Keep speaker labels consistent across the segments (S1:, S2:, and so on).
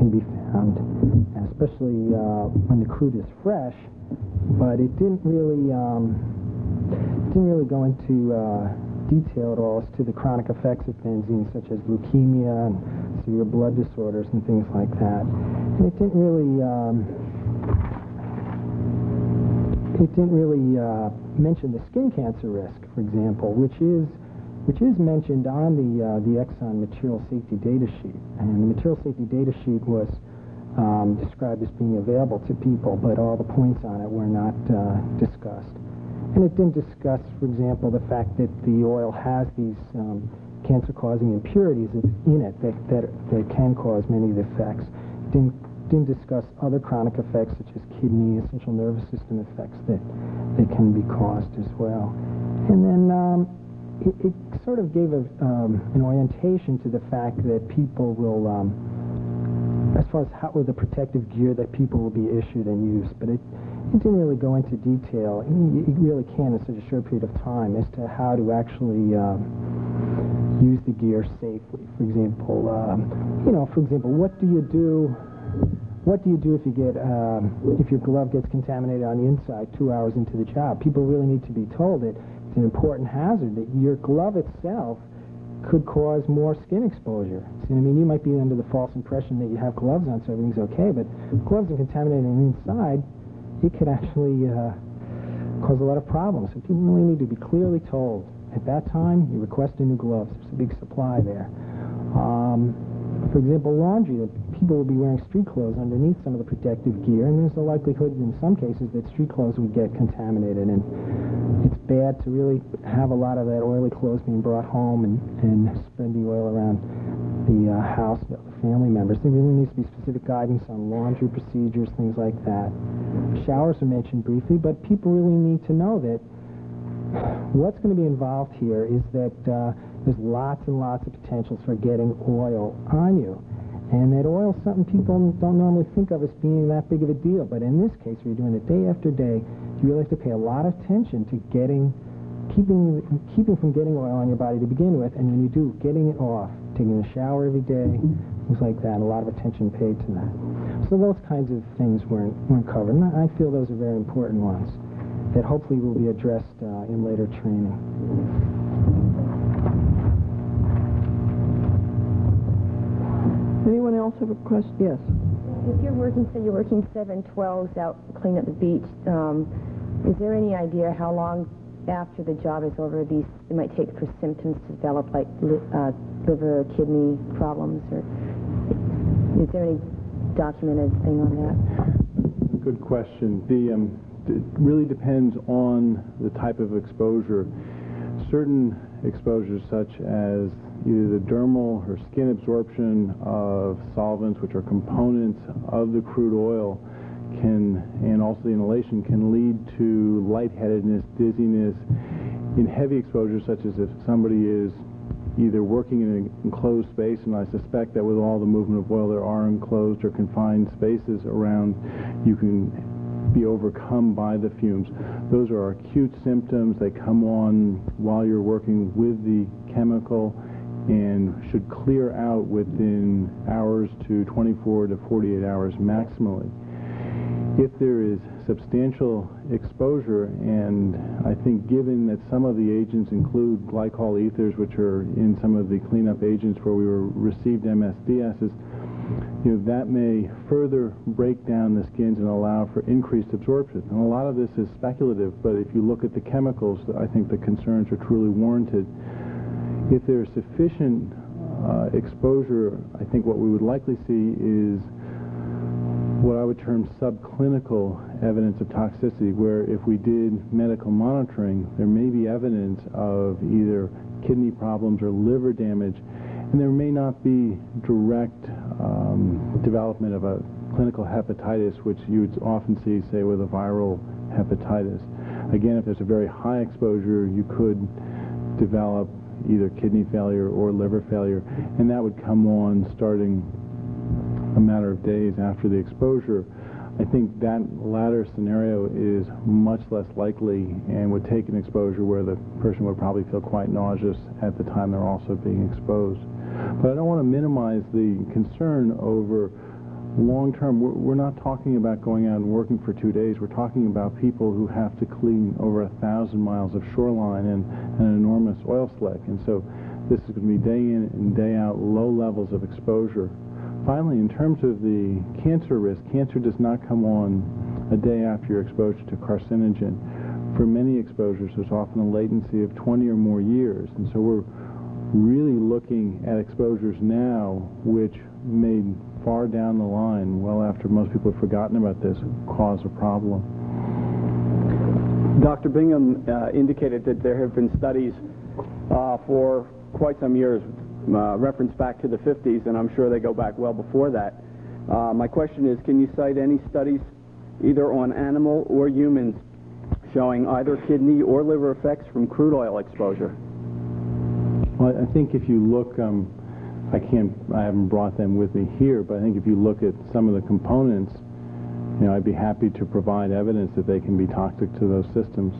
S1: can be found, especially when the crude is fresh. But it didn't really go into detail at all as to the chronic effects of benzene, such as leukemia and severe blood disorders and things like that. And it didn't really mention the skin cancer risk, for example, which is mentioned on the Exxon material safety data sheet. And the material safety data sheet was described as being available to people, but all the points on it were not discussed. And it didn't discuss, for example, the fact that the oil has these cancer-causing impurities in it that can cause many of the effects. It didn't discuss other chronic effects such as kidney, central nervous system effects that can be caused as well. And then it sort of gave an orientation to the fact that people will, as far as how the protective gear that people will be issued and used, but it didn't really go into detail. It really can in such a short period of time as to how to actually use the gear safely. For example, what do you do? What do you do if you get if your glove gets contaminated on the inside 2 hours into the job? People really need to be told that it's an important hazard, that your glove itself could cause more skin exposure. See what I mean? You might be under the false impression that you have gloves on, so everything's okay, but if gloves are contaminated on the inside, it could actually cause a lot of problems. So people really need to be clearly told. At that time, you request a new glove. There's a big supply there. For example, laundry, that people will be wearing street clothes underneath some of the protective gear, and there's a likelihood in some cases that street clothes would get contaminated, and it's bad to really have a lot of that oily clothes being brought home and spread the oil around the house, the family members. There really needs to be specific guidance on laundry procedures, things like that. Showers are mentioned briefly, but people really need to know that what's going to be involved here is that there's lots and lots of potentials for getting oil on you. And that oil is something people don't normally think of as being that big of a deal. But in this case, where you're doing it day after day, you really have to pay a lot of attention to keeping from getting oil on your body to begin with. And when you do, getting it off, taking a shower every day, things like that, a lot of attention paid to that. So those kinds of things weren't covered. And I feel those are very important ones that hopefully will be addressed in later training.
S2: Anyone else have a question? Yes.
S3: If you're working, say you're working 7/12s out cleaning up the beach, is there any idea how long after the job is over it might take for symptoms to develop, like liver or kidney problems? Or is there any documented thing on that?
S4: Good question. It really depends on the type of exposure. Certain exposures, such as either the dermal or skin absorption of solvents, which are components of the crude oil, and also the inhalation, can lead to lightheadedness, dizziness. In heavy exposures, such as if somebody is either working in an enclosed space, and I suspect that with all the movement of oil, there are enclosed or confined spaces around, you can be overcome by the fumes. Those are acute symptoms. They come on while you're working with the chemical and should clear out within hours to 24 to 48 hours maximally. If there is substantial exposure, and I think given that some of the agents include glycol ethers, which are in some of the cleanup agents where we received MSDSs, that may further break down the skins and allow for increased absorption. And a lot of this is speculative, but if you look at the chemicals, I think the concerns are truly warranted. If there's sufficient exposure, I think what we would likely see is what I would term subclinical evidence of toxicity, where if we did medical monitoring, there may be evidence of either kidney problems or liver damage, and there may not be direct development of a clinical hepatitis, which you would often see, say, with a viral hepatitis. Again, if there's a very high exposure, you could develop either kidney failure or liver failure, and that would come on starting a matter of days after the exposure. I think that latter scenario is much less likely and would take an exposure where the person would probably feel quite nauseous at the time they're also being exposed. But I don't want to minimize the concern over long term, we're not talking about going out and working for 2 days. We're talking about people who have to clean over 1,000 miles of shoreline and an enormous oil slick. And so this is going to be day in and day out, low levels of exposure. Finally, in terms of the cancer risk, cancer does not come on a day after your exposure to carcinogen. For many exposures, there's often a latency of 20 or more years. And so we're really looking at exposures now which may far down the line, well after most people have forgotten about this, cause a problem.
S2: Dr. Bingham indicated that there have been studies for quite some years, reference back to the 50s, and I'm sure they go back well before that. My question is, can you cite any studies, either on animal or humans, showing either kidney or liver effects from crude oil exposure?
S4: Well, I think if you look, I haven't brought them with me here, but I think if you look at some of the components, you know, I'd be happy to provide evidence that they can be toxic to those systems.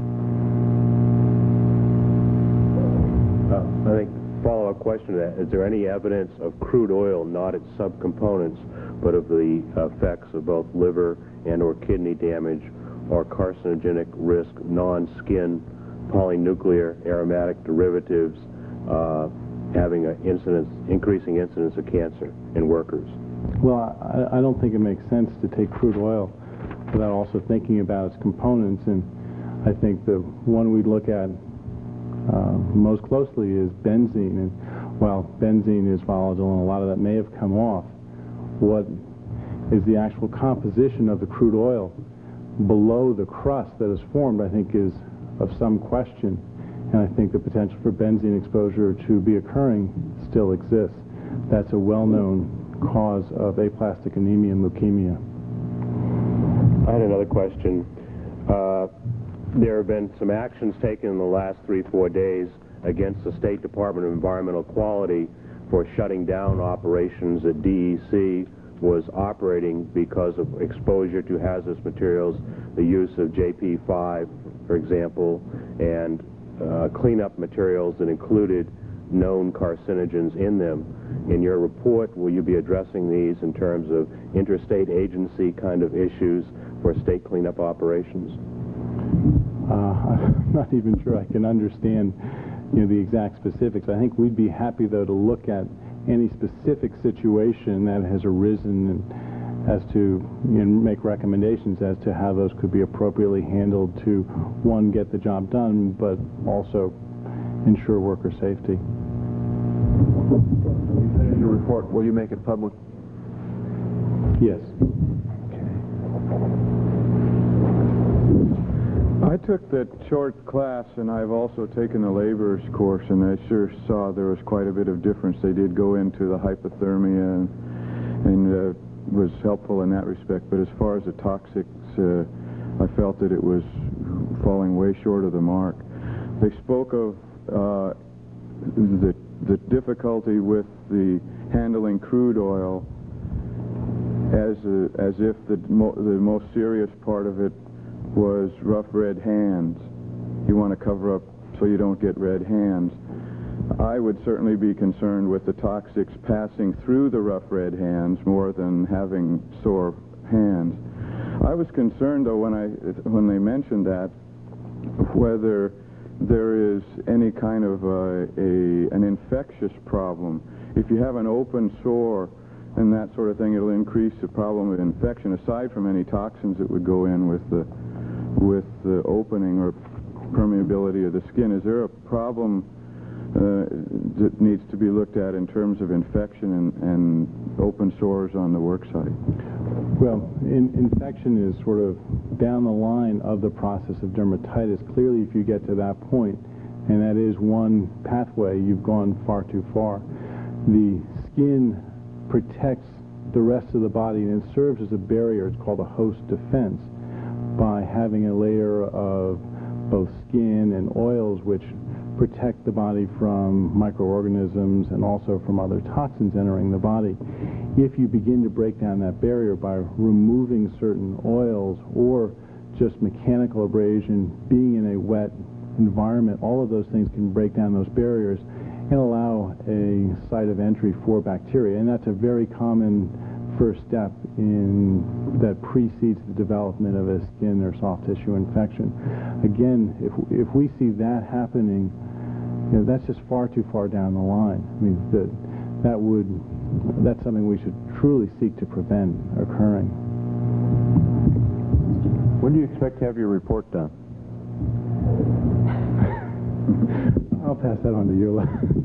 S5: I think follow-up question to that, is there any evidence of crude oil, not its subcomponents, but of the effects of both liver and or kidney damage or carcinogenic risk, non-skin polynuclear aromatic derivatives having an increasing incidence of cancer in workers?
S4: Well, I don't think it makes sense to take crude oil without also thinking about its components, and I think the one we look at most closely is benzene. And while benzene is volatile and a lot of that may have come off, what is the actual composition of the crude oil below the crust that is formed, I think, is of some question. And I think the potential for benzene exposure to be occurring still exists. That's a well-known cause of aplastic anemia and leukemia.
S5: I had another question. There have been some actions taken in the last 3-4 days against the State Department of Environmental Quality for shutting down operations that DEC was operating because of exposure to hazardous materials, the use of JP5, for example, and cleanup materials that included known carcinogens in them. In your report, will you be addressing these in terms of interstate agency kind of issues for state cleanup operations?
S4: I'm not even sure I can understand, you know, the exact specifics. I think we'd be happy, though, to look at any specific situation that has arisen and as to, you know, make recommendations as to how those could be appropriately handled to, one, get the job done, but also ensure worker safety.
S6: You finish your report. Will you make it public?
S4: Yes.
S7: I took that short class, and I've also taken the laborers course, and I sure saw there was quite a bit of difference. They did go into the hypothermia and was helpful in that respect, but as far as the toxics, I felt that it was falling way short of the mark. They spoke of the difficulty with the handling crude oil as if the most serious part of it was rough red hands. You want to cover up so you don't get red hands. I would certainly be concerned with the toxics passing through the rough red hands more than having sore hands. I was concerned, though, when they mentioned that, whether there is any kind of an infectious problem. If you have an open sore and that sort of thing, it'll increase the problem of infection, aside from any toxins that would go in with the opening or permeability of the skin. Is there a problem that needs to be looked at in terms of infection and open sores on the work site?
S4: Well, infection is sort of down the line of the process of dermatitis. Clearly, if you get to that point, and that is one pathway, you've gone far too far. The skin protects the rest of the body, and it serves as a barrier. It's called a host defense, by having a layer of both skin and oils which protect the body from microorganisms and also from other toxins entering the body. If you begin to break down that barrier by removing certain oils or just mechanical abrasion, being in a wet environment, all of those things can break down those barriers and allow a site of entry for bacteria. And that's a very common first step in that precedes the development of a skin or soft tissue infection. Again, if we see that happening, that's just far too far down the line. I mean, that's something we should truly seek to prevent occurring.
S6: When do you expect to have your report done?
S4: I'll pass that on to Eula.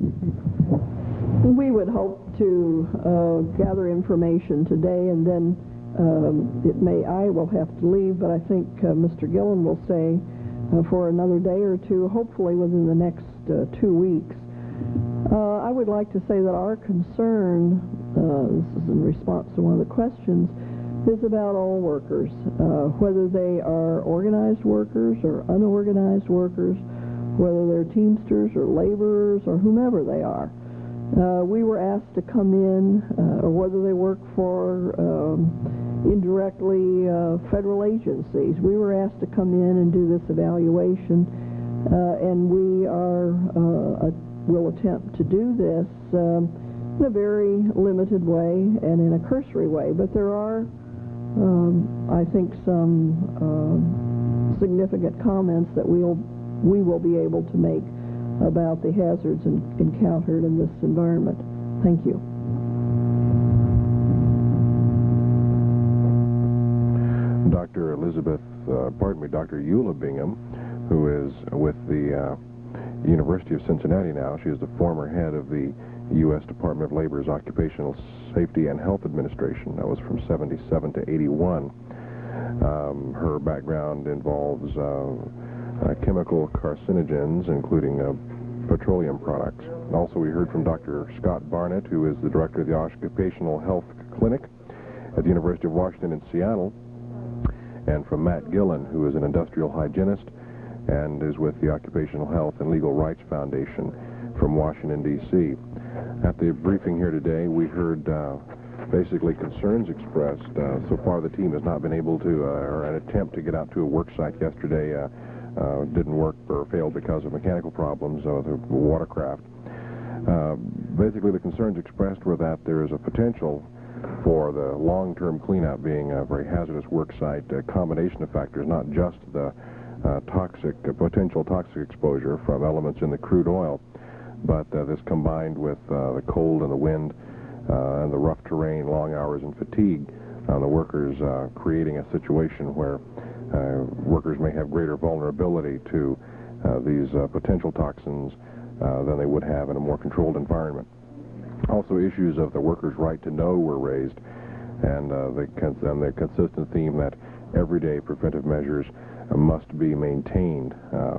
S8: We would hope to gather information today, and then I will have to leave, but I think Mr. Gillen will stay for another day or two, hopefully within the next 2 weeks. I would like to say that our concern, this is in response to one of the questions, is about all workers, whether they are organized workers or unorganized workers, whether they're Teamsters or laborers or whomever they are. We were asked to come in, or whether they work for indirectly federal agencies. We were asked to come in and do this evaluation, and we will attempt to do this in a very limited way and in a cursory way. But there are, I think, some significant comments that we will be able to make about the hazards encountered in this environment. Thank you.
S9: Dr. Dr. Eula Bingham, who is with the University of Cincinnati now. She is the former head of the U.S. Department of Labor's Occupational Safety and Health Administration. That was from 77 to 81. Her background involves chemical carcinogens, including petroleum products. Also, we heard from Dr. Scott Barnett, who is the director of the Occupational Health Clinic at the University of Washington in Seattle, and from Matt Gillen, who is an industrial hygienist and is with the Occupational Health and Legal Rights Foundation from Washington, D.C. At the briefing here today, we heard basically concerns expressed. So far, the team has not been able to, or an attempt to get out to a work site yesterday didn't work or failed because of mechanical problems with the watercraft. Basically, the concerns expressed were that there is a potential for the long-term cleanup being a very hazardous work site, a combination of factors, not just the potential toxic exposure from elements in the crude oil, but this combined with the cold and the wind and the rough terrain, long hours, and fatigue on the workers, creating a situation where workers may have greater vulnerability to these potential toxins than they would have in a more controlled environment. Also, issues of the workers' right to know were raised, and the consistent theme that everyday preventive measures must be maintained.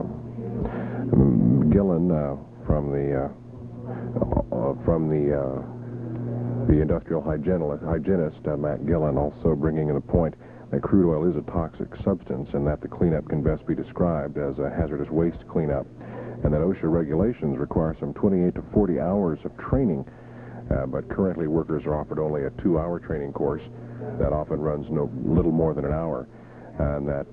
S9: Gillen from the industrial hygienist, Matt Gillen, also bringing in the point that crude oil is a toxic substance and that the cleanup can best be described as a hazardous waste cleanup, and that OSHA regulations require some 28 to 40 hours of training, but currently workers are offered only a 2-hour training course that often runs little more than an hour, and that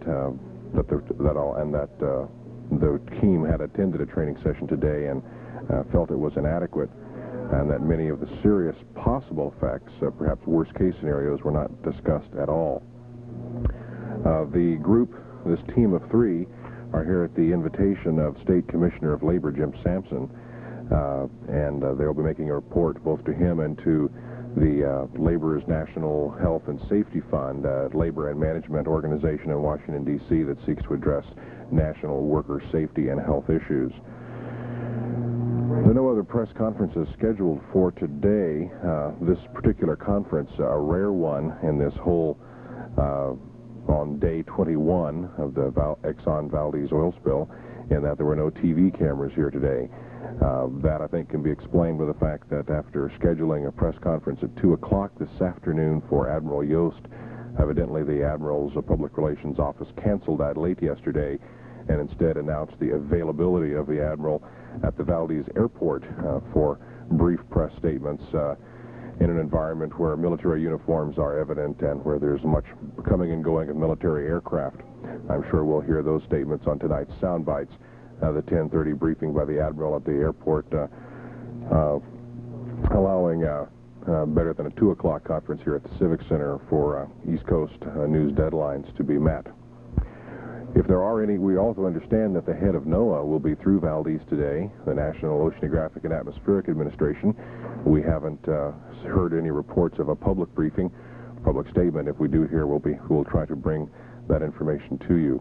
S9: the team had attended a training session today and felt it was inadequate, and that many of the serious possible effects, perhaps worst-case scenarios, were not discussed at all. The group, this team of 3, are here at the invitation of State Commissioner of Labor Jim Sampson, and they'll be making a report both to him and to the Labor's National Health and Safety Fund, labor and management organization in Washington, D.C. that seeks to address national worker safety and health issues. There are no other press conferences scheduled for today. This particular conference, a rare one in this whole, on day 21 of the Exxon Valdez oil spill, in that there were no TV cameras here today. That, I think, can be explained by the fact that after scheduling a press conference at 2 o'clock this afternoon for Admiral Yost, evidently the Admiral's Public Relations Office canceled that late yesterday and instead announced the availability of the Admiral at the Valdez Airport for brief press statements in an environment where military uniforms are evident and where there's much coming and going of military aircraft. I'm sure we'll hear those statements on tonight's sound bites. The 10:30 briefing by the Admiral at the airport, allowing better than a 2 o'clock conference here at the Civic Center for East Coast news deadlines to be met. If there are any, we also understand that the head of NOAA will be through Valdez today, the National Oceanographic and Atmospheric Administration. We haven't heard any reports of a public briefing, public statement. If we do hear, we'll try to bring that information to you.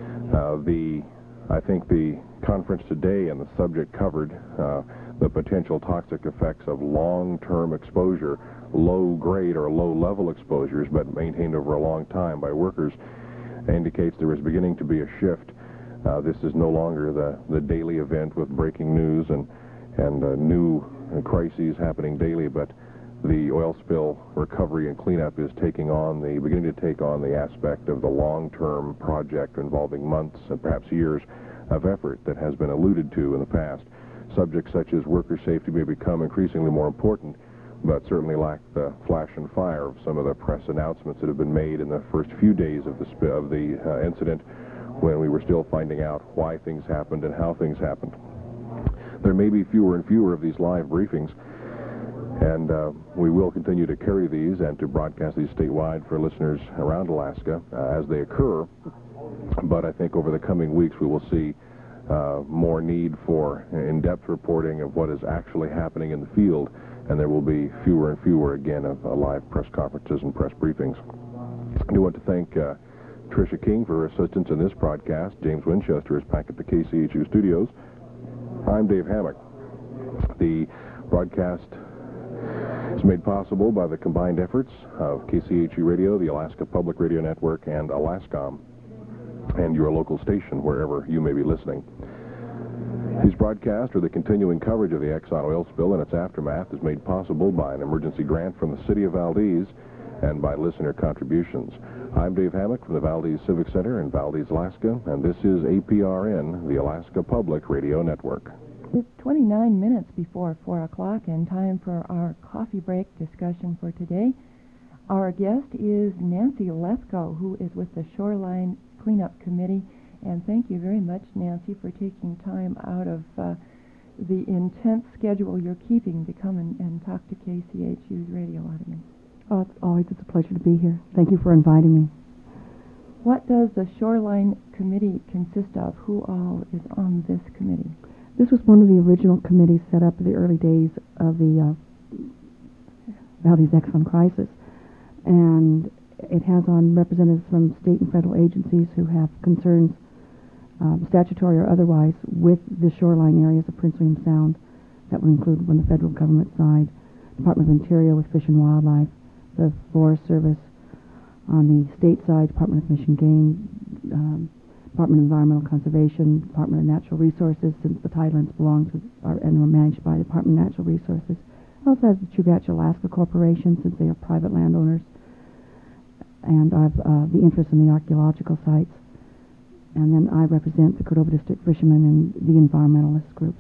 S9: I think the conference today and the subject covered the potential toxic effects of long-term exposure, low-grade or low-level exposures, but maintained over a long time by workers, indicates there is beginning to be a shift. This is no longer the daily event with breaking news and new crises happening daily, but the oil spill recovery and cleanup is beginning to take on the aspect of the long-term project involving months and perhaps years of effort that has been alluded to in the past. Subjects such as worker safety may become increasingly more important, but certainly lack the flash and fire of some of the press announcements that have been made in the first few days of the incident, when we were still finding out why things happened and how things happened. There may be fewer and fewer of these live briefings, and we will continue to carry these and to broadcast these statewide for listeners around Alaska as they occur. But I think over the coming weeks we will see more need for in-depth reporting of what is actually happening in the field, and there will be fewer and fewer, again, of live press conferences and press briefings. I do want to thank Tricia King for her assistance in this broadcast. James Winchester is back at the KCHU studios. I'm Dave Hammack. The broadcast is made possible by the combined efforts of KCHU Radio, the Alaska Public Radio Network, and Alascom, and your local station wherever you may be listening. These broadcasts, or the continuing coverage of the Exxon oil spill and its aftermath, is made possible by an emergency grant from the City of Valdez and by listener contributions. I'm Dave Hammack from the Valdez Civic Center in Valdez, Alaska, and this is APRN, the Alaska Public Radio Network.
S10: It's 29 minutes before 4 o'clock and time for our coffee break discussion for today. Our guest is Nancy Lesko, who is with the Shoreline Cleanup Committee. And thank you very much, Nancy, for taking time out of the intense schedule you're keeping to come and talk to KCHU's radio audience.
S11: Oh, it's a pleasure to be here. Thank you for inviting me.
S10: What does the Shoreline Committee consist of? Who all is on this committee?
S11: This was one of the original committees set up in the early days of the Valdez Exxon crisis. And it has on representatives from state and federal agencies who have concerns, statutory or otherwise, with the shoreline areas of Prince William Sound. That would include on the federal government side, Department of Interior with Fish and Wildlife, the Forest Service. On the state side, Department of Fish and Game, Department of Environmental Conservation, Department of Natural Resources, since the tidelands belong to and are managed by the Department of Natural Resources. It also has the Chugach Alaska Corporation, since they are private landowners, and I have the interest in the archaeological sites. And then I represent the Cordova District fishermen and the environmentalist groups.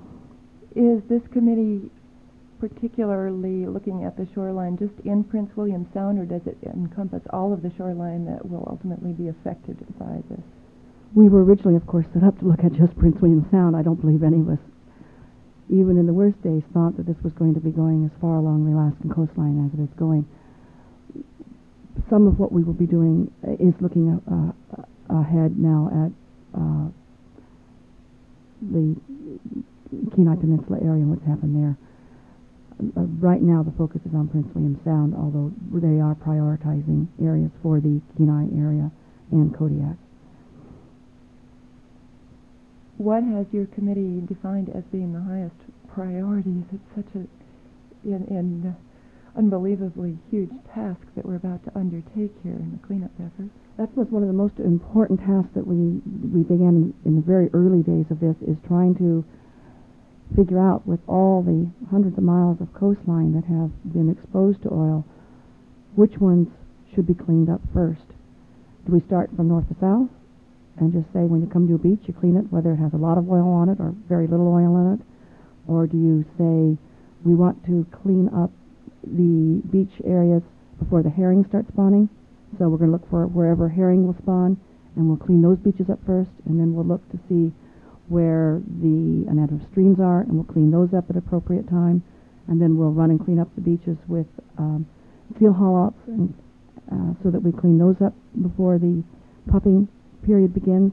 S10: Is this committee particularly looking at the shoreline just in Prince William Sound, or does it encompass all of the shoreline that will ultimately be affected by this?
S11: We were originally, of course, set up to look at just Prince William Sound. I don't believe any of us, even in the worst days, thought that this was going to be going as far along the Alaskan coastline as it is going. Some of what we will be doing is looking ahead now at the Kenai Peninsula area and what's happened there. Right now the focus is on Prince William Sound, although they are prioritizing areas for the Kenai area and Kodiak.
S10: What has your committee defined as being the highest priorities? It's such an unbelievably huge task that we're about to undertake here in the cleanup effort.
S11: That was one of the most important tasks that we began in the very early days of this, is trying to figure out, with all the hundreds of miles of coastline that have been exposed to oil, which ones should be cleaned up first. Do we start from north to south and just say when you come to a beach you clean it whether it has a lot of oil on it or very little oil in it? Or do you say we want to clean up the beach areas before the herring start spawning? So we're going to look for wherever herring will spawn, and we'll clean those beaches up first, and then we'll look to see where the anadromous streams are, and we'll clean those up at appropriate time, and then we'll run and clean up the beaches with seal haul-outs, and so that we clean those up before the pupping period begins?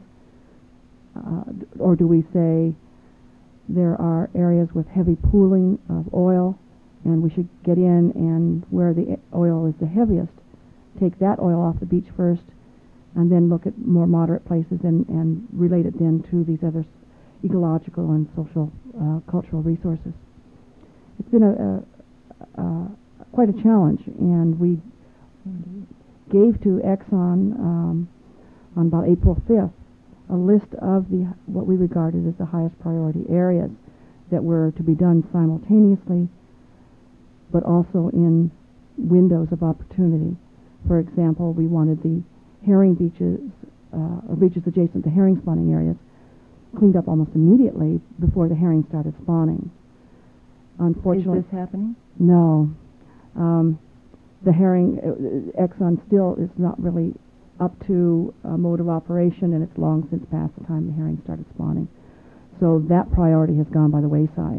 S11: Or do we say there are areas with heavy pooling of oil, and we should get in and where the oil is the heaviest, take that oil off the beach first, and then look at more moderate places and relate it then to these other ecological and social, cultural resources. It's been quite a challenge, and we gave to Exxon on about April 5th a list of what we regarded as the highest priority areas that were to be done simultaneously, but also in windows of opportunity. For example, we wanted the herring beaches, or beaches adjacent to herring spawning areas, cleaned up almost immediately before the herring started spawning. Unfortunately,
S10: is this happening?
S11: No. The herring, Exxon still is not really up to a mode of operation, and it's long since past the time the herring started spawning. So that priority has gone by the wayside.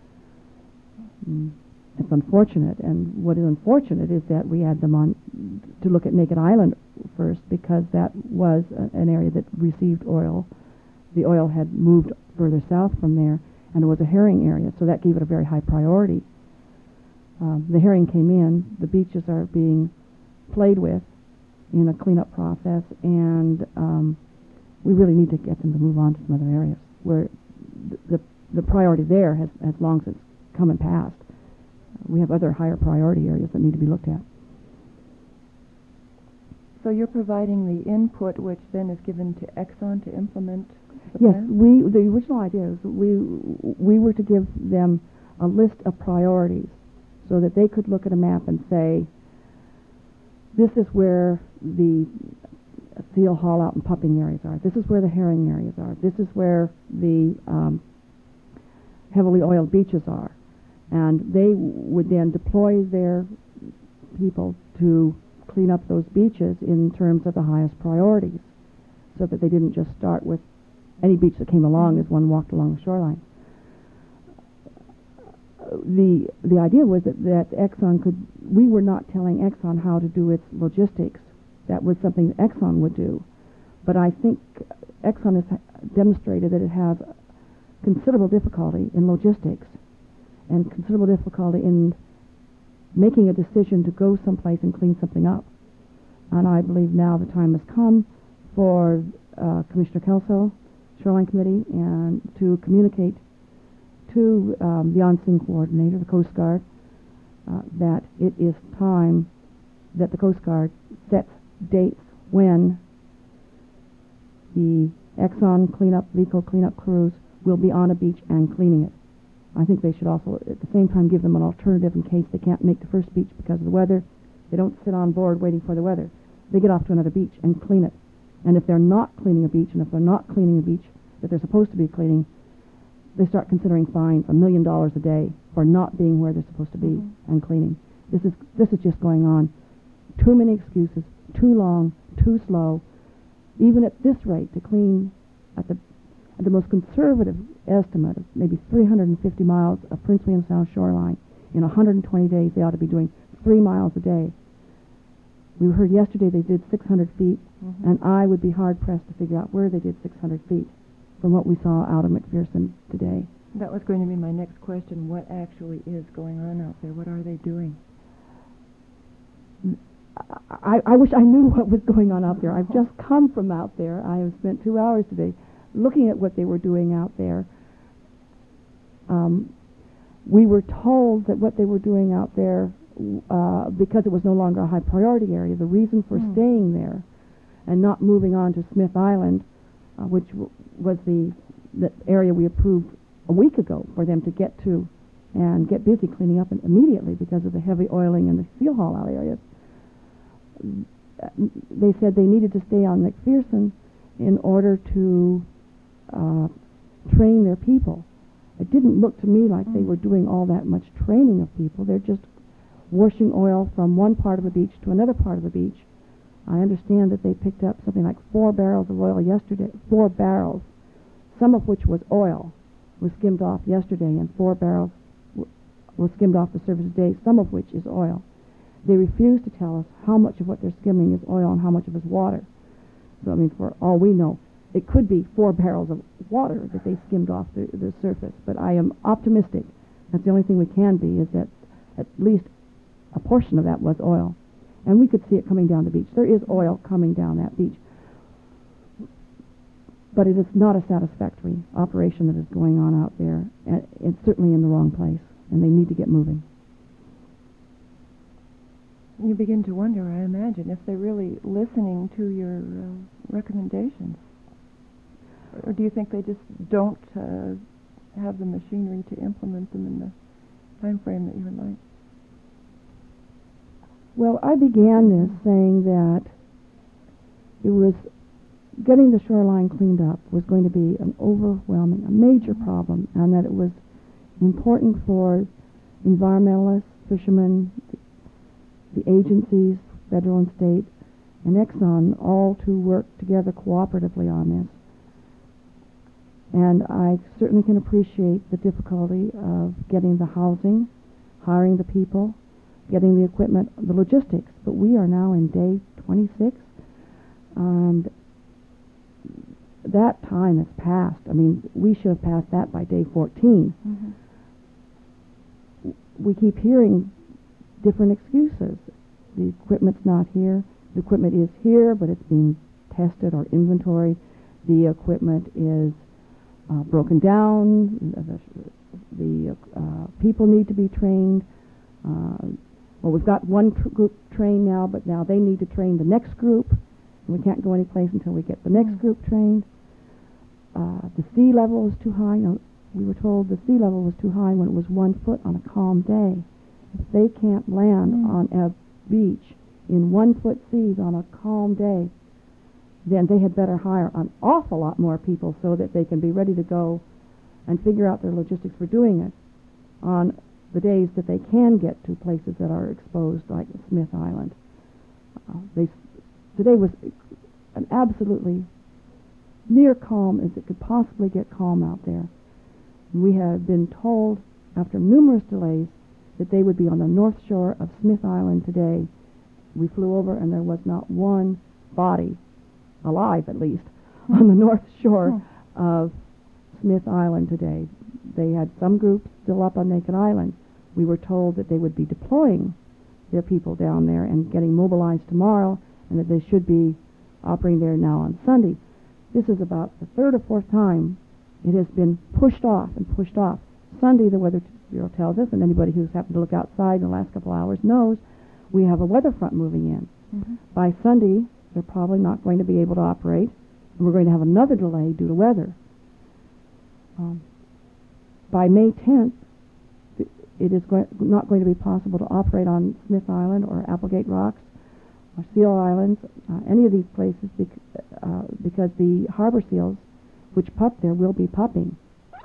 S11: It's unfortunate, and what is unfortunate is that we had them on to look at Naked Island first, because that was an area that received oil. The oil had moved further south from there, and it was a herring area, so that gave it a very high priority. The herring came in, the beaches are being played with in a cleanup process, and we really need to get them to move on to some other areas where the priority there has long since come and passed. We have other higher priority areas that need to be looked at.
S10: So you're providing the input, which then is given to Exxon to implement the
S11: Yes,
S10: plan?
S11: the original idea is we were to give them a list of priorities so that they could look at a map and say, this is where the seal haul-out and pupping areas are. This is where the herring areas are. This is where the heavily oiled beaches are. And they would then deploy their people to clean up those beaches in terms of the highest priorities, so that they didn't just start with any beach that came along as one walked along the shoreline. The idea was that Exxon could, we were not telling Exxon how to do its logistics. That was something that Exxon would do. But I think Exxon has demonstrated that it has considerable difficulty in logistics and considerable difficulty in making a decision to go someplace and clean something up. And I believe now the time has come for Commissioner Kelso, Shoreline Committee, and to communicate to the on-scene coordinator, the Coast Guard, that it is time that the Coast Guard sets dates when the Exxon cleanup, VECO cleanup crews will be on a beach and cleaning it. I think they should also at the same time give them an alternative in case they can't make the first beach because of the weather. They don't sit on board waiting for the weather. They get off to another beach and clean it. And if they're not cleaning a beach, and if they're not cleaning a beach that they're supposed to be cleaning, they start considering fines $1 million a day for not being where they're supposed to be and cleaning. This is just going on. Too many excuses, too long, too slow. Even at this rate, to clean at the most conservative estimate of maybe 350 miles of Prince William Sound shoreline in 120 days, they ought to be doing 3 miles a day. We heard yesterday they did 600 feet, and I would be hard-pressed to figure out where they did 600 feet from what we saw out of McPherson today.
S10: That was going to be my next question. What actually is going on out there? What are they doing?
S11: I wish I knew what was going on out there. I've just come from out there. I have spent 2 hours today looking at what they were doing out there. We were told that what they were doing out there, because it was no longer a high priority area, the reason for staying there and not moving on to Smith Island, which was the area we approved a week ago for them to get to and get busy cleaning up immediately because of the heavy oiling in the seal haul-out areas. They said they needed to stay on McPherson in order to train their people. It didn't look to me like they were doing all that much training of people. They're just washing oil from one part of the beach to another part of the beach. I understand that they picked up something like 4 barrels of oil yesterday, 4 barrels, some of which was oil, was skimmed off yesterday, and 4 barrels was skimmed off the surface today, some of which is oil. They refuse to tell us how much of what they're skimming is oil and how much of it is water. So, I mean, for all we know, it could be 4 barrels of water that they skimmed off the surface. But I am optimistic. That's the only thing we can be, is that at least a portion of that was oil. And we could see it coming down the beach. There is oil coming down that beach. But it is not a satisfactory operation that is going on out there. And it's certainly in the wrong place, and they need to get moving.
S10: You begin to wonder, I imagine, if they're really listening to your recommendations. Or do you think they just don't have the machinery to implement them in the time frame that you would like?
S11: Well, I began this saying that it was getting the shoreline cleaned up was going to be an overwhelming, a major problem, and that it was important for environmentalists, fishermen, the agencies, federal and state, and Exxon, all to work together cooperatively on this. And I certainly can appreciate the difficulty of getting the housing, hiring the people, getting the equipment, the logistics. But we are now in day 26, and that time has passed. I mean, we should have passed that by day 14. Mm-hmm. We keep hearing different excuses. The equipment's not here. The equipment is here, but it's being tested or inventoried. The equipment is broken down. The people need to be trained. Well, we've got one group trained now, but now they need to train the next group. And we can't go any place until we get the next group trained. The sea level is too high. Now, we were told the sea level was too high when it was 1 foot on a calm day. If they can't land on a beach in 1 foot seas on a calm day, then they had better hire an awful lot more people so that they can be ready to go and figure out their logistics for doing it on the days that they can get to places that are exposed, like Smith Island. Today was an absolutely near calm as it could possibly get calm out there. We had been told after numerous delays that they would be on the north shore of Smith Island today. We flew over and there was not one body, alive at least, on the north shore of Smith Island today. They had some groups still up on Naked Island. We were told that they would be deploying their people down there and getting mobilized tomorrow, and that they should be operating there now on Sunday. This is about the third or fourth time it has been pushed off and pushed off. Sunday, the Weather Bureau tells us, and anybody who's happened to look outside in the last couple hours knows, we have a weather front moving in. Mm-hmm. By Sunday, they're probably not going to be able to operate, and we're going to have another delay due to weather. By May 10th, it is not going to be possible to operate on Smith Island or Applegate Rocks or Seal Islands, any of these places, because the harbor seals, which pup there, will be pupping.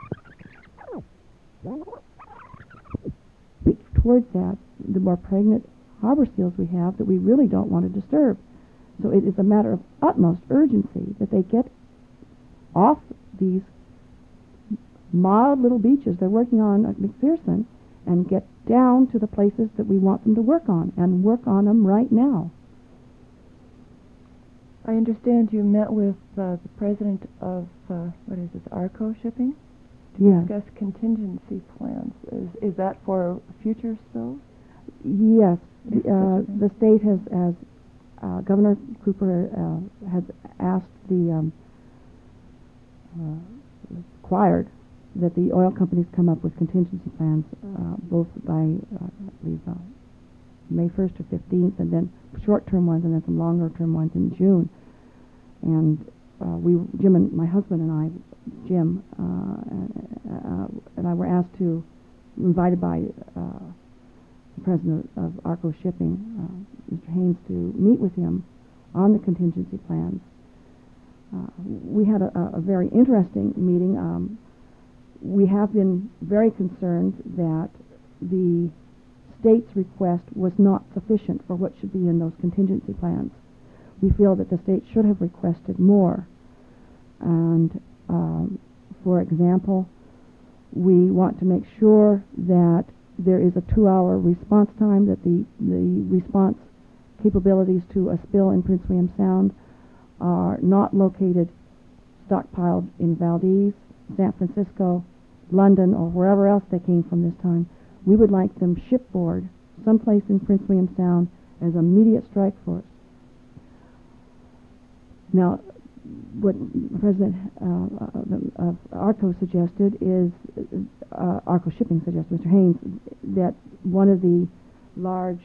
S11: Towards that, the more pregnant harbor seals we have that we really don't want to disturb. So it is a matter of utmost urgency that they get off these mild little beaches they're working on at McPherson and get down to the places that we want them to work on, and work on them right now.
S10: I understand you met with the president of, Arco Shipping? To discuss contingency plans. Is that for future spills?
S11: Yes. The state has Governor Cooper has asked required that the oil companies come up with contingency plans, both by, I believe, May 1st or 15th, and then short-term ones, and then some longer-term ones in June. And Jim and my husband and I, Jim and I were asked to, invited by the president of Arco Shipping, Mr. Haynes, to meet with him on the contingency plans. We had a very interesting meeting. We have been very concerned that the state's request was not sufficient for what should be in those contingency plans. We feel that the state should have requested more. And, for example, we want to make sure that there is a 2-hour response time, that the response capabilities to a spill in Prince William Sound are not located stockpiled in Valdez, San Francisco, London, or wherever else they came from this time. We would like them shipboard someplace in Prince William Sound as immediate strike force. Now, what President of ARCO suggested is, ARCO Shipping suggested, Mr. Haynes, that one of the large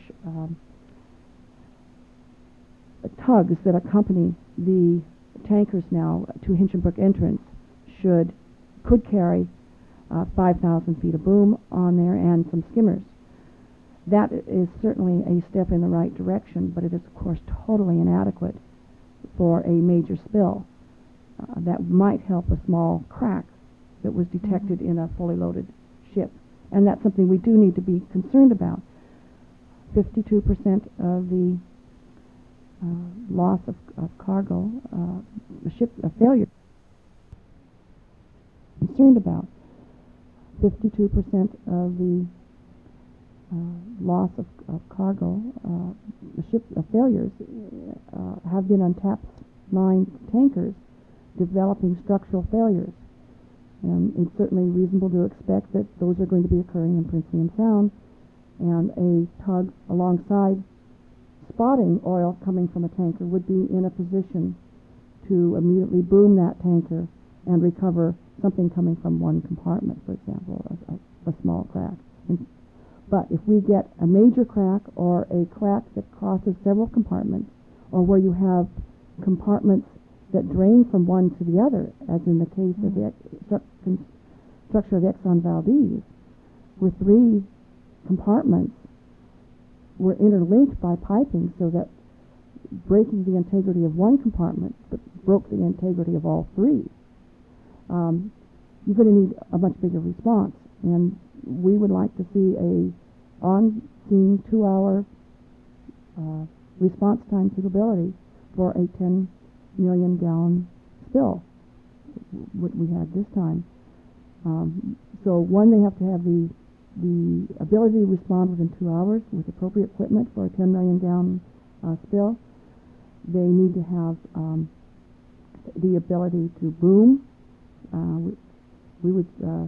S11: tugs that accompany the tankers now to Hinchinbrook entrance could carry 5,000 feet of boom on there and some skimmers. That is certainly a step in the right direction, but it is, of course, totally inadequate for a major spill. That might help a small crack that was detected in a fully loaded ship. And that's something we do need to be concerned about. 52% of the loss of cargo, the ship failure, concerned about. 52% of the loss of cargo, the ship failures, have been on TAPS-9 tankers developing structural failures. And it's certainly reasonable to expect that those are going to be occurring in Prince William Sound, and a tug alongside spotting oil coming from a tanker would be in a position to immediately boom that tanker and recover something coming from one compartment, for example, a small crack. But if we get a major crack or a crack that crosses several compartments, or where you have compartments that drain from one to the other, as in the case of the structure of Exxon Valdez, where 3 compartments were interlinked by piping, so that breaking the integrity of one compartment but broke the integrity of all 3. You're going to need a much bigger response, and we would like to see a on-scene 2-hour response time capability for a 10 million gallon spill, what we had this time. So one, they have to have the ability to respond within 2 hours with appropriate equipment for a 10 million gallon spill. They need to have the ability to boom. We would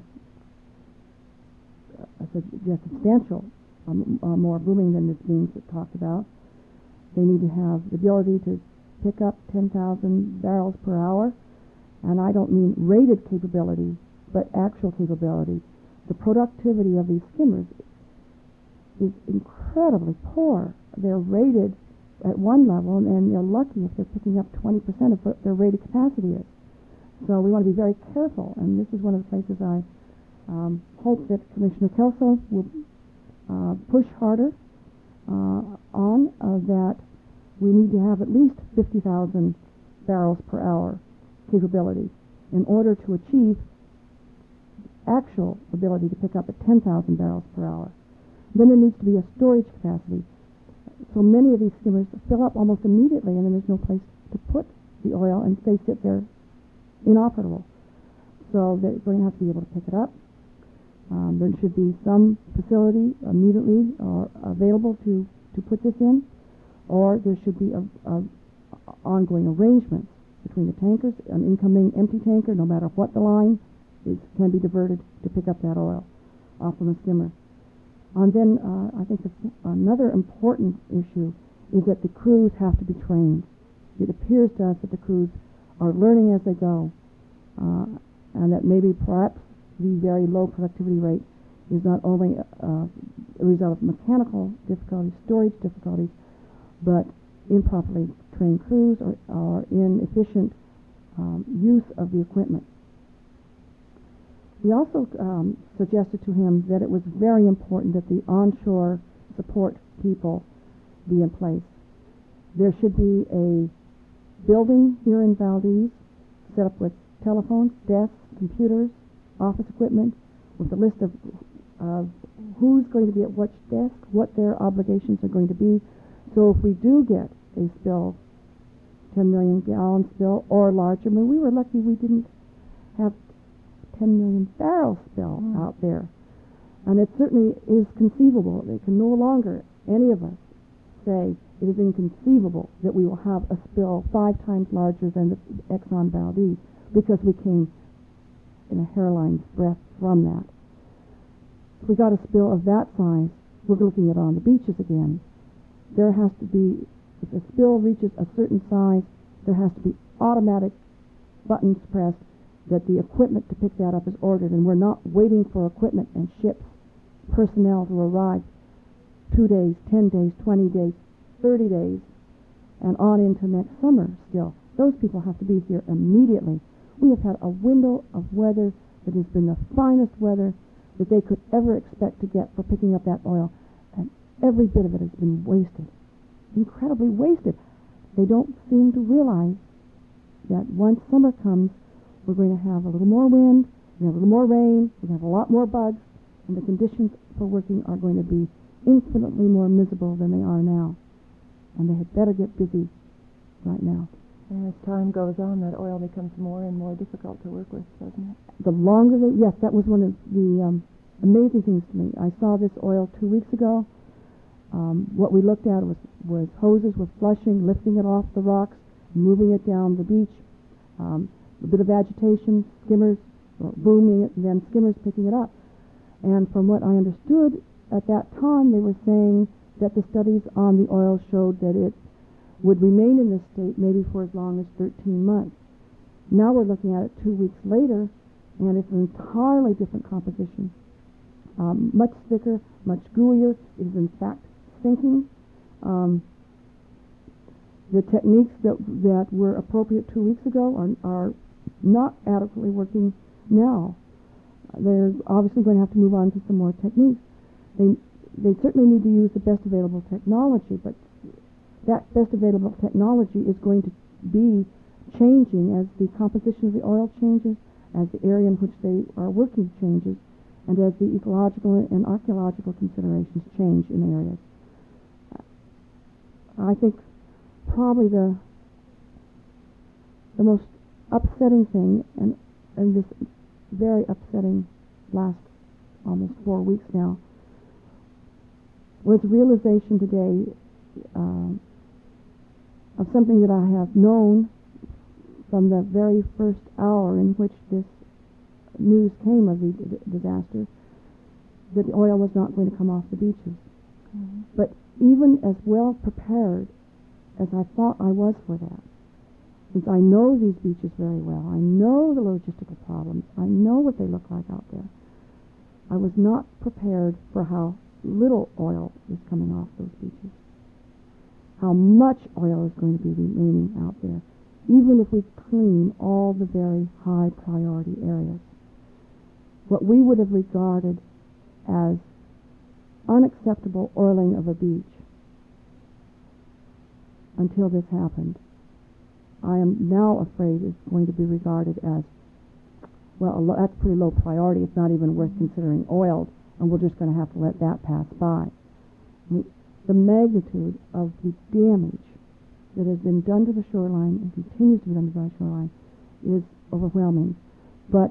S11: suggest substantial more booming than is being talked about. They need to have the ability to pick up 10,000 barrels per hour, and I don't mean rated capability, but actual capability. The productivity of these skimmers is incredibly poor. They're rated at one level, and they're lucky if they're picking up 20% of what their rated capacity is. So we want to be very careful, and this is one of the places I hope that Commissioner Kelso will push harder on, that we need to have at least 50,000 barrels per hour capability in order to achieve actual ability to pick up at 10,000 barrels per hour. Then there needs to be a storage capacity. So many of these skimmers fill up almost immediately, and then there's no place to put the oil, and they sit there inoperable. So they're going to have to be able to pick it up. There should be some facility immediately available to put this in, or there should be ongoing arrangements between the tankers. An incoming empty tanker, no matter what the line, can be diverted to pick up that oil off from a skimmer. And then I think another important issue is that the crews have to be trained. It appears to us that the crews are learning as they go, and that maybe perhaps the very low productivity rate is not only a result of mechanical difficulties, storage difficulties, but improperly trained crews or inefficient use of the equipment. We also suggested to him that it was very important that the onshore support people be in place. There should be a building here in Valdez set up with telephones, desks, computers, office equipment, with a list of who's going to be at which desk, what their obligations are going to be. So if we do get a spill, 10 million gallon spill or larger, I mean, we were lucky we didn't have 10 million barrel spill out there. And it certainly is conceivable. They can no longer, any of us, say it is inconceivable that we will have a spill 5 times larger than the Exxon Valdez, because we came in a hairline's breadth from that. If we got a spill of that size, we're looking at on the beaches again. There has to be, if a spill reaches a certain size, there has to be automatic buttons pressed that the equipment to pick that up is ordered, and we're not waiting for equipment and ships, personnel to arrive 2 days, 10 days, 20 days, 30 days, and on into next summer still. Those people have to be here immediately. We have had a window of weather that has been the finest weather that they could ever expect to get for picking up that oil, and every bit of it has been wasted, incredibly wasted. They don't seem to realize that once summer comes, we're going to have a little more wind, we're going to have a little more rain, we're going to have a lot more bugs, and the conditions for working are going to be infinitely more miserable than they are now. And they had better get busy right now.
S10: And as time goes on, that oil becomes more and more difficult to work with, doesn't it?
S11: The longer they, yes, that was one of the amazing things to me. I saw this oil 2 weeks ago. What we looked at was hoses with flushing, lifting it off the rocks, moving it down the beach, a bit of agitation, skimmers booming it, and then skimmers picking it up. And from what I understood at that time, they were saying that the studies on the oil showed that it would remain in this state maybe for as long as 13 months. Now we're looking at it 2 weeks later, and it's an entirely different composition. Much thicker, much gooier. It is in fact sinking. The techniques that were appropriate 2 weeks ago are not adequately working now. They're obviously going to have to move on to some more techniques. They certainly need to use the best available technology, but that best available technology is going to be changing as the composition of the oil changes, as the area in which they are working changes, and as the ecological and archaeological considerations change in areas. I think probably the most upsetting thing, and this very upsetting last almost 4 weeks now, was the realization today of something that I have known from the very first hour in which this news came of the disaster, that the oil was not going to come off the beaches. Mm-hmm. But even as well prepared as I thought I was for that, since I know these beaches very well, I know the logistical problems, I know what they look like out there, I was not prepared for how little oil is coming off those beaches, how much oil is going to be remaining out there, even if we clean all the very high priority areas. What we would have regarded as unacceptable oiling of a beach until this happened, I am now afraid is going to be regarded as, well, that's pretty low priority, it's not even worth considering oiled, and we're just going to have to let that pass by. I mean, the magnitude of the damage that has been done to the shoreline and continues to be done to the shoreline is overwhelming. But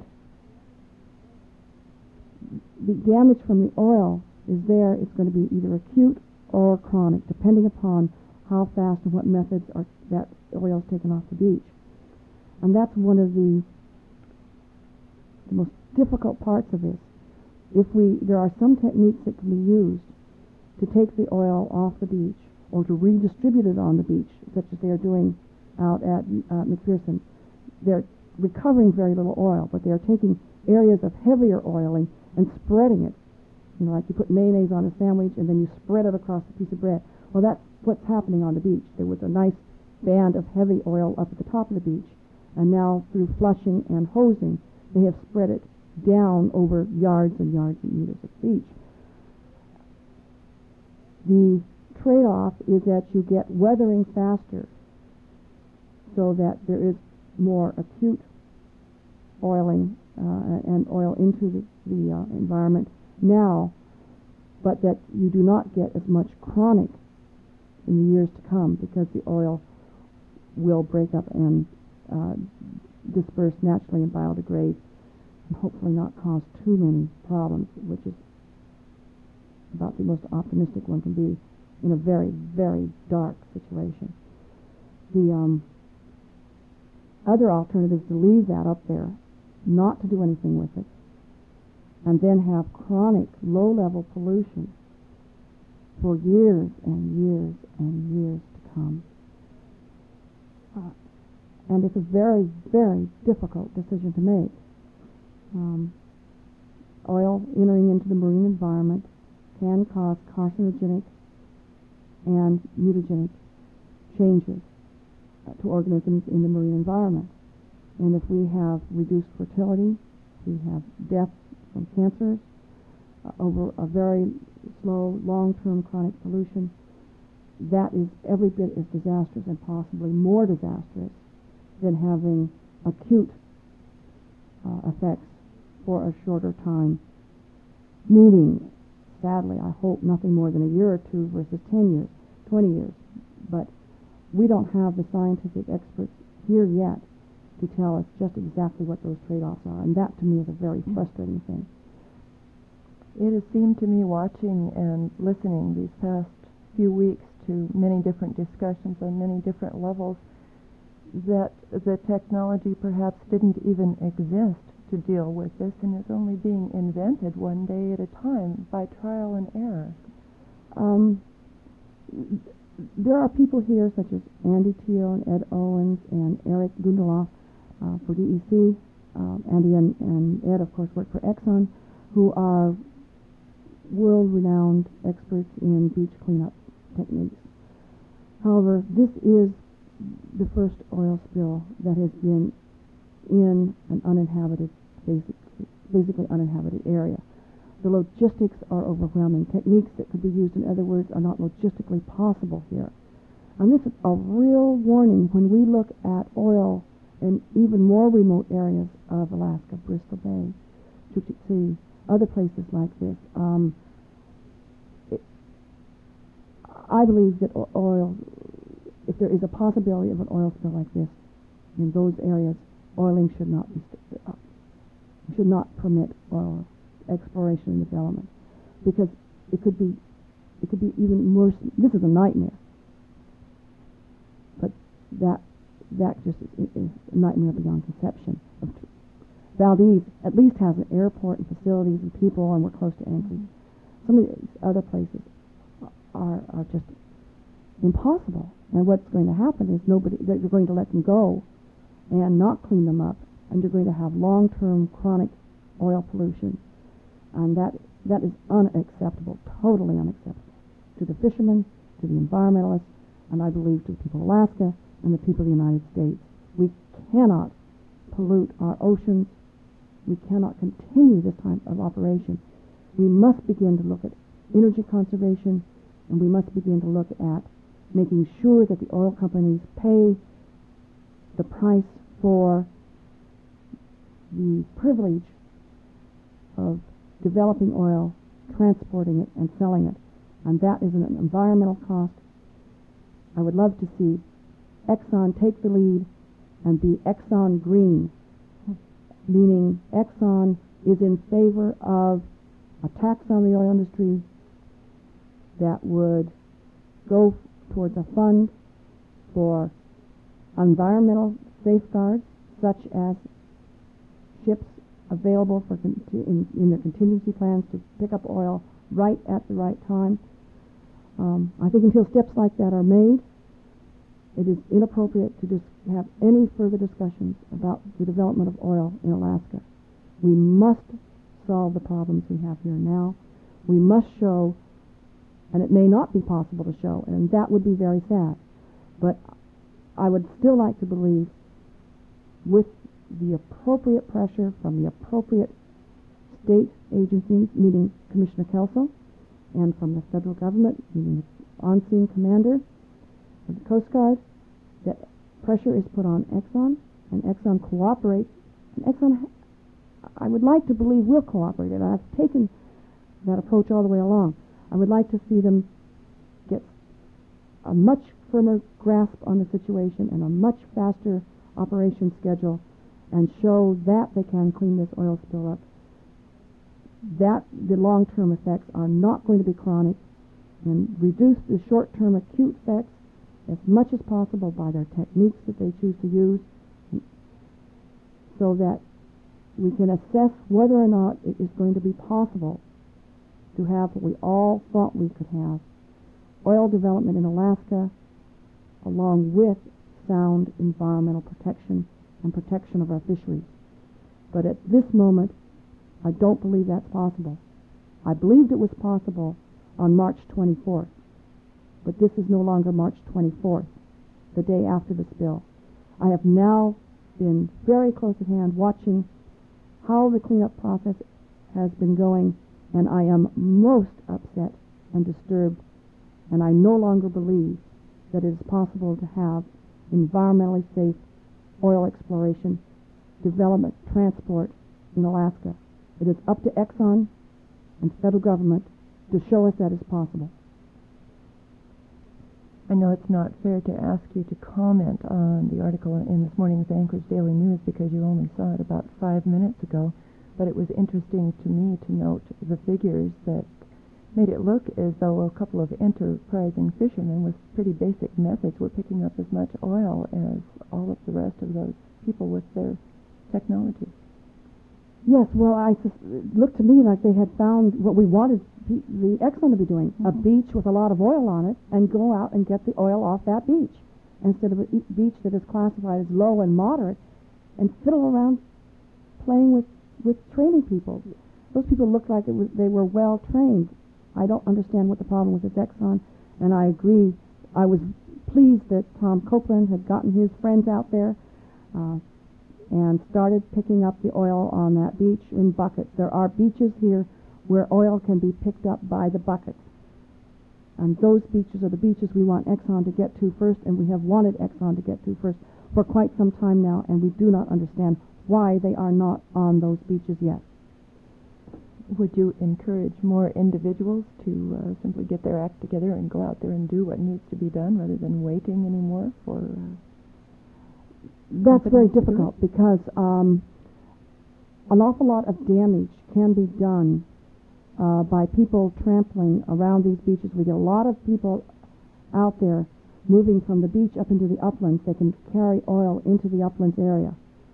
S11: the damage from the oil is there. It's going to be either acute or chronic, depending upon how fast and what methods are that oil is taken off the beach. And that's one of the most difficult parts of this. There are some techniques that can be used to take the oil off the beach or to redistribute it on the beach, such as they are doing out at McPherson. They're recovering very little oil, but they're taking areas of heavier oiling and spreading it. You know, like you put mayonnaise on a sandwich and then you spread it across a piece of bread. Well, that's what's happening on the beach. There was a nice band of heavy oil up at the top of the beach, and now through flushing and hosing, they have spread it down over yards and yards and meters of beach. The trade-off is that you get weathering faster, so that there is more acute oiling and oil into the environment now, but that you do not get as much chronic in the years to come, because the oil will break up and disperse naturally and biodegrade, and hopefully not cause too many problems, which is about the most optimistic one can be in a very, very dark situation. The other alternative is to leave that up there, not to do anything with it, and then have chronic low-level pollution for years and years and years to come. And it's a very, very difficult decision to make. Oil entering into the marine environment can cause carcinogenic and mutagenic changes to organisms in the marine environment. And if we have reduced fertility, we have death from cancers, over a very slow, long-term chronic pollution, that is every bit as disastrous and possibly more disastrous than having acute effects for a shorter time, meaning, sadly, I hope nothing more than a year or two versus 10 years, 20 years. But we don't have the scientific experts here yet to tell us just exactly what those trade-offs are, and that to me is a very frustrating thing.
S10: It has seemed to me, watching and listening these past few weeks to many different discussions on many different levels, that the technology perhaps didn't even exist to deal with this and is only being invented one day at a time by trial and error.
S11: There are people here such as Andy Teal and Ed Owens and Eric Gundeloff for DEC. Andy and Ed, of course, work for Exxon, who are world-renowned experts in beach cleanup techniques. However, this is the first oil spill that has been in an uninhabited, basically uninhabited area. The logistics are overwhelming. Techniques that could be used, in other words, are not logistically possible here. And this is a real warning when we look at oil in even more remote areas of Alaska, Bristol Bay, Chukchi Sea, other places like this. I believe that oil, if there is a possibility of an oil spill like this in those areas, oiling should not permit oil exploration and development, because it could be even worse. This is a nightmare, but that just is a nightmare beyond conception. Valdez at least has an airport and facilities and people, and we're close to Anchorage. Some of these other places are just impossible. And what's going to happen is they're going to let them go and not clean them up, and you're going to have long-term chronic oil pollution, and that is unacceptable, totally unacceptable to the fishermen, to the environmentalists, and I believe to the people of Alaska and the people of the United States. We cannot pollute our oceans. We cannot continue this type of operation. We must begin to look at energy conservation, and we must begin to look at making sure that the oil companies pay the price for the privilege of developing oil, transporting it, and selling it. And that is an environmental cost. I would love to see Exxon take the lead and be Exxon Green, meaning Exxon is in favor of a tax on the oil industry that would go towards a fund for environmental safeguards, such as ships available for in their contingency plans to pick up oil right at the right time. I think until steps like that are made, it is inappropriate to just have any further discussions about the development of oil in Alaska. We must solve the problems we have here now. We must show, and it may not be possible to show, and that would be very sad, but I would still like to believe, with the appropriate pressure from the appropriate state agencies, meaning Commissioner Kelso, and from the federal government, meaning the on-scene commander of the Coast Guard, that pressure is put on Exxon, and Exxon cooperates. And Exxon, I would like to believe, will cooperate, and I've taken that approach all the way along. I would like to see them get a much firmer grasp on the situation and a much faster operation schedule, and show that they can clean this oil spill up that the long-term effects are not going to be chronic, and reduce the short-term acute effects as much as possible by their techniques that they choose to use, so that we can assess whether or not it is going to be possible to have what we all thought we could have, oil development in Alaska, along with sound environmental protection and protection of our fisheries. But at this moment, I don't believe that's possible. I believed it was possible on March 24th, but this is no longer March 24th, the day after the spill. I have now been very close at hand watching how the cleanup process has been going, and I am most upset and disturbed, and I no longer believe that it is possible to have environmentally safe oil exploration, development, transport in Alaska. It is up to Exxon and federal government to show us that is possible.
S10: I know it's not fair to ask you to comment on the article in this morning's Anchorage Daily News because you only saw it about 5 minutes ago, but it was interesting to me to note the figures that made it look as though a couple of enterprising fishermen with pretty basic methods were picking up as much oil as all of the rest of those people with their technology.
S11: Yes, well, it looked to me like they had found what we wanted the Exxon to be doing, a beach with a lot of oil on it, and go out and get the oil off that beach, instead of a beach that is classified as low and moderate, and fiddle around playing with training people. Those people looked like they were well trained. I don't understand what the problem was with Exxon, and I agree. I was pleased that Tom Copeland had gotten his friends out there and started picking up the oil on that beach in buckets. There are beaches here where oil can be picked up by the buckets. And those beaches are the beaches we want Exxon to get to first, and we have wanted Exxon to get to first for quite some time now, and we do not understand why they are not on those beaches yet.
S10: Would you encourage more individuals to simply get their act together and go out there and do what needs to be done rather than waiting anymore for...
S11: That's very difficult because an awful lot of damage can be done by people trampling around these beaches. We get a lot of people out there moving from the beach up into the uplands. They can carry oil into the uplands area.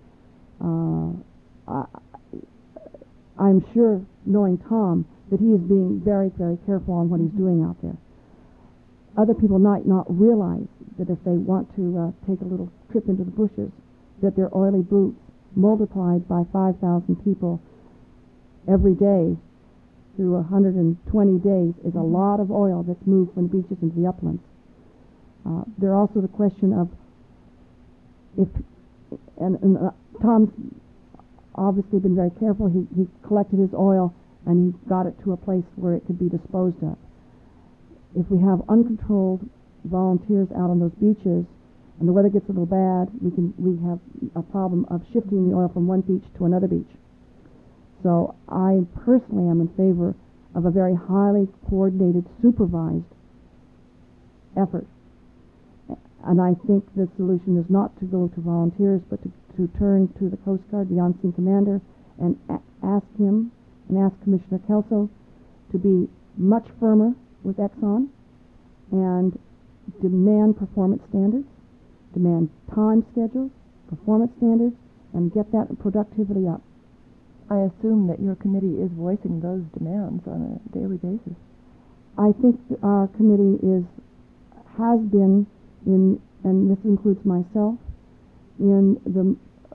S11: I'm sure, knowing Tom, that he is being very, very careful on what he's doing out there. Other people might not realize that if they want to take a little trip into the bushes, that their oily boots multiplied by 5,000 people every day through 120 days is a lot of oil that's moved from the beaches into the uplands. There are also the question of if, and Tom's obviously been very careful. He collected his oil and he got it to a place where it could be disposed of. If we have uncontrolled volunteers out on those beaches and the weather gets a little bad, we have a problem of shifting the oil from one beach to another beach. So I personally am in favor of a very highly coordinated, supervised effort. And I think the solution is not to go to volunteers, but to turn to the Coast Guard, the on-scene commander, and ask him and ask Commissioner Kelso to be much firmer with Exxon and demand performance standards, demand time schedules, performance standards, and get that productivity up.
S10: I assume that your committee is voicing those demands on a daily basis.
S11: I think our committee has been in, and this includes myself, in the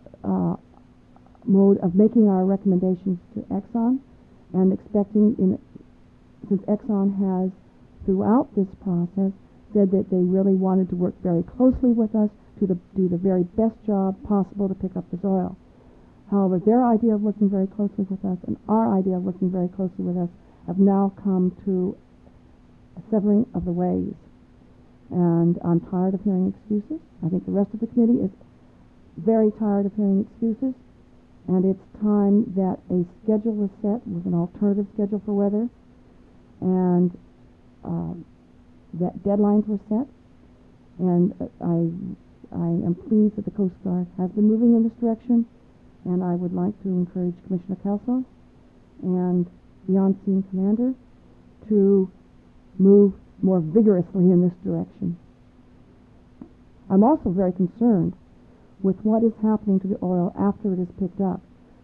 S11: mode of making our recommendations to Exxon and expecting, since Exxon has throughout this process said that they really wanted to work very closely with us to do the very best job possible to pick up this oil. However, their idea of working very closely with us and our idea of working very closely with us have now come to a severing of the ways. And I'm tired of hearing excuses. I think the rest of the committee is very tired of hearing excuses. And it's time that a schedule was set with an alternative schedule for weather, and that deadlines were set. And I am pleased that the Coast Guard has been moving in this direction, and I would like to encourage Commissioner Kelso and the on-scene commander to move more vigorously in this direction. I'm also very concerned with what is happening to the oil after it is picked up.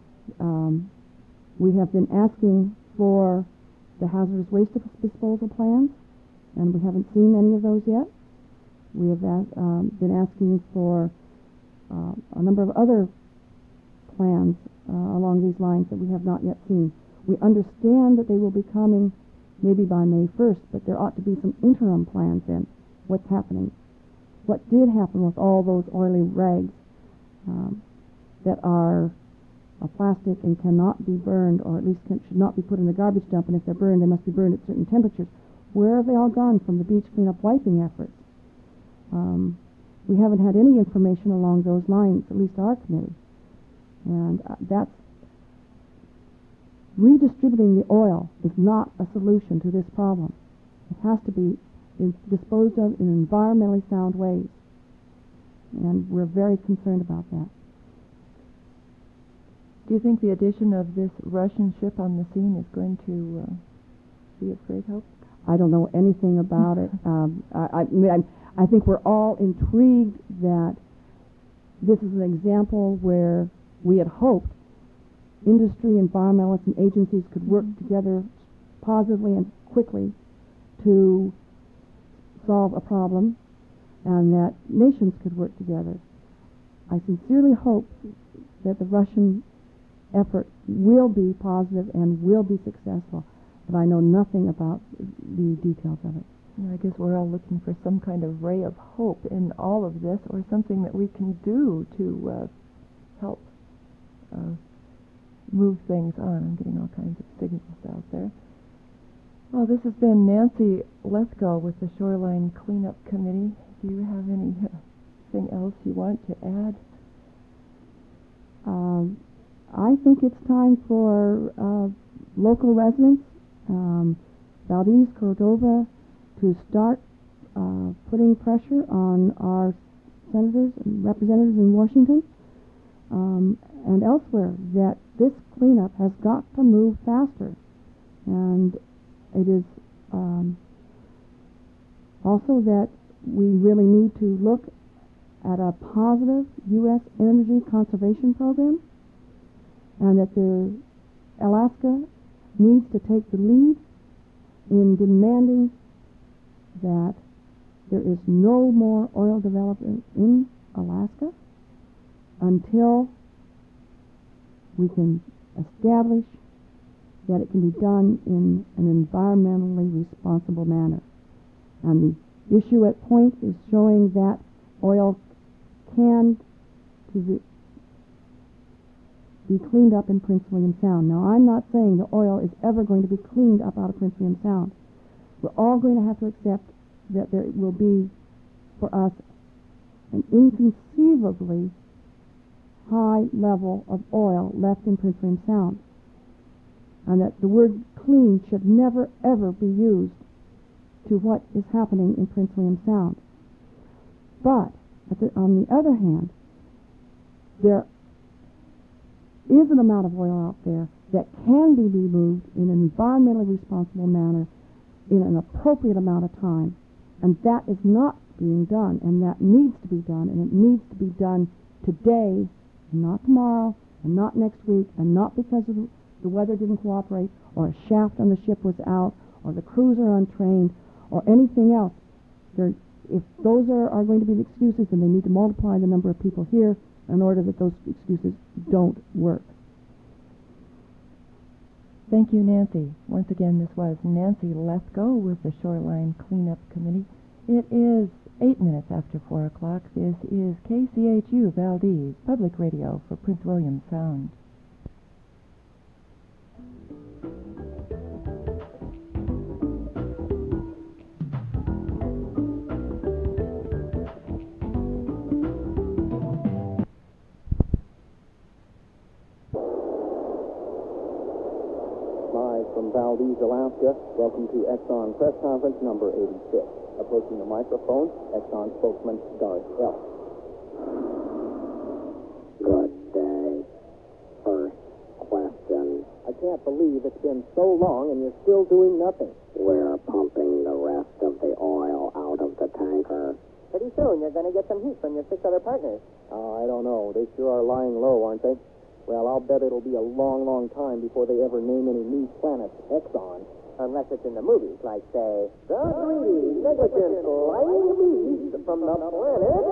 S11: We have been asking for the hazardous waste disposal plans, and we haven't seen any of those yet. We have been asking for a number of other plans along these lines that we have not yet seen. We understand that they will be coming maybe by May 1st, but there ought to be some interim plans in. What's happening? What did happen with all those oily rags that are plastic and cannot be burned, or at least should not be put in the garbage dump, and if they're burned, they must be burned at certain temperatures. Where have they all gone from the beach cleanup wiping efforts? We haven't had any information along those lines, at least our committee. And that's redistributing the oil is not a solution to this problem. It has to be disposed of in environmentally sound ways. And we're very concerned about that.
S10: Do you think the addition of this Russian ship on the scene is going to be of great help?
S11: I don't know anything about it. I think we're all intrigued that this is an example where we had hoped industry, environmentalists, and agencies could work together positively and quickly to solve a problem, and that nations could work together. I sincerely hope that the Russian effort will be positive and will be successful, but I know nothing about the details of it.
S10: I guess we're all looking for some kind of ray of hope in all of this, or something that we can do to help move things on. I'm getting all kinds of signals out there. Well, this has been Nancy Lesko with the Shoreline Cleanup Committee. Do you have anything else you want to add?
S11: I think it's time for local residents, Valdez, Cordova, to start putting pressure on our senators and representatives in Washington and elsewhere that this cleanup has got to move faster. And it is also that we really need to look at a positive U.S. energy conservation program, and that Alaska needs to take the lead in demanding that there is no more oil development in Alaska until we can establish that it can be done in an environmentally responsible manner. And the issue at point is showing that oil can be cleaned up in Prince William Sound. Now, I'm not saying the oil is ever going to be cleaned up out of Prince William Sound. We're all going to have to accept that there will be, for us, an inconceivably high level of oil left in Prince William Sound, and that the word clean should never, ever be used to what is happening in Prince William Sound. But, on the other hand, there is an amount of oil out there that can be removed in an environmentally responsible manner in an appropriate amount of time, and that is not being done, and that needs to be done, and it needs to be done today, and not tomorrow, and not next week, and not because of the weather didn't cooperate, or a shaft on the ship was out, or the crews are untrained, or anything else. If those are going to be the excuses, then they need to multiply the number of people here in order that those excuses don't work.
S10: Thank you, Nancy. Once again, this was Nancy Lesko with the Shoreline Cleanup Committee. It is 8 minutes after 4 o'clock. This is KCHU Valdez, Public Radio for Prince William Sound.
S12: From Valdez, Alaska, welcome to Exxon Press Conference number 86. Approaching the microphone, Exxon spokesman Garth Elf. Good day. First question. I can't can't believe it's been so long and you're still doing nothing.
S13: We're pumping the rest of the oil out of the tanker.
S12: Pretty soon you're going to get some heat from your 6 other partners. I don't know. They sure are lying low, aren't they? Well, I'll bet it'll be a long, long time before they ever name any new planets Exxon. Unless it's in the movies, like, say, the greedy, negligent, lying beast from the planet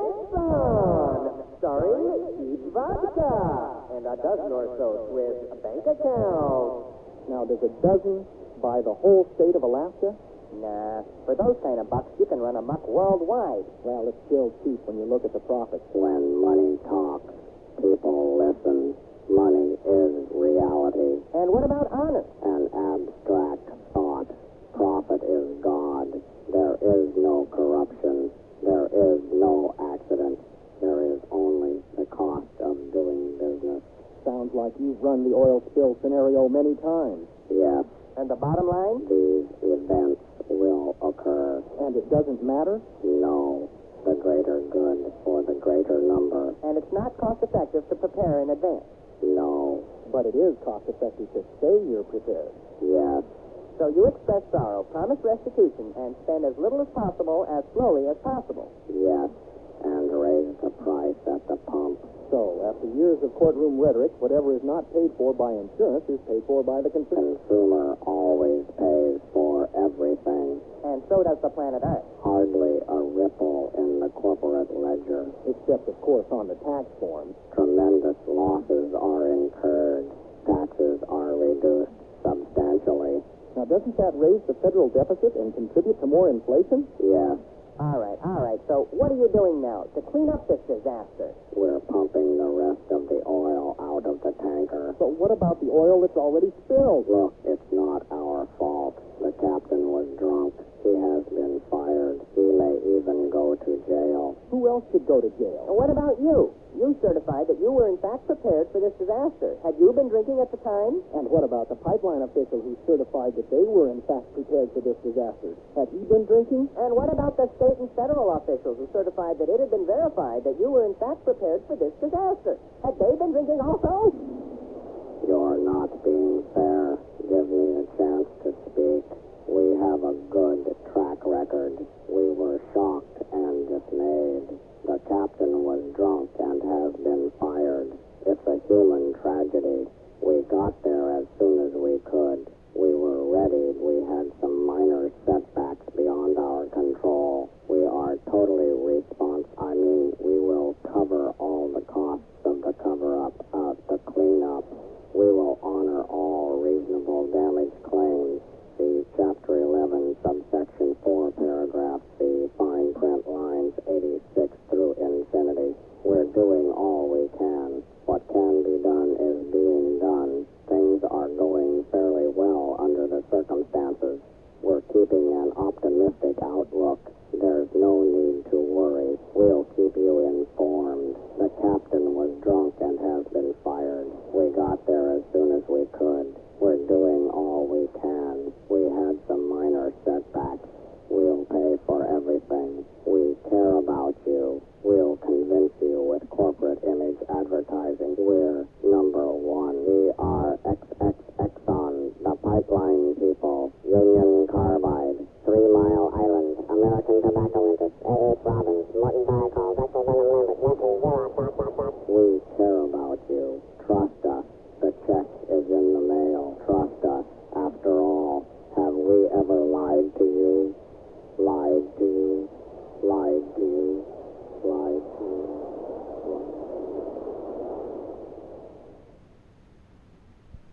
S12: Exxon, starring cheap vodka, and a dozen or so with bank accounts. Now, does a dozen buy the whole state of Alaska? Nah, for those kind of bucks, you can run amok worldwide. Well, it's still cheap when you look at the profits.
S13: When money talks, people listen. Money is reality.
S12: And what about honor?
S13: An abstract thought. Profit is God. There is no corruption. There is no accident. There is only the cost of doing business.
S12: Sounds like you've run the oil spill scenario many times.
S13: Yes.
S12: And the bottom line?
S13: These events will occur.
S12: And it doesn't matter?
S13: No. The greater good for the greater number.
S12: And it's not cost-effective to prepare in advance?
S13: No.
S12: But it is cost-effective to say you're prepared?
S13: Yes.
S12: So you express sorrow, promise restitution, and spend as little as possible as slowly as possible?
S13: Yes. And raise the price at the pump.
S12: So, after years of courtroom rhetoric, whatever is not paid for by insurance is paid for by the consumer.
S13: Consumer always pays for everything.
S12: And so does the planet Earth.
S13: Hardly a ripple in the corporate ledger.
S12: Except, of course, on the tax forms.
S13: Tremendous losses are incurred. Taxes are reduced substantially.
S12: Now, doesn't that raise the federal deficit and contribute to more inflation?
S13: Yes.
S12: All right. So what are you doing now to clean up this disaster?
S13: We're pumping the rest of the oil out of the tanker.
S12: But what about the oil that's already spilled?
S13: Look, it's not our fault. The captain was drunk. He has been fired. He may even go to jail.
S12: Who else should go to jail? And what about you? You certified that you were in fact prepared for this disaster. Had you been drinking at the time? And what about the pipeline official who certified that they were in fact prepared for this disaster? Had he been drinking? And what about the state and federal officials who certified that it had been verified that you were in fact prepared for this disaster? Had they been drinking also?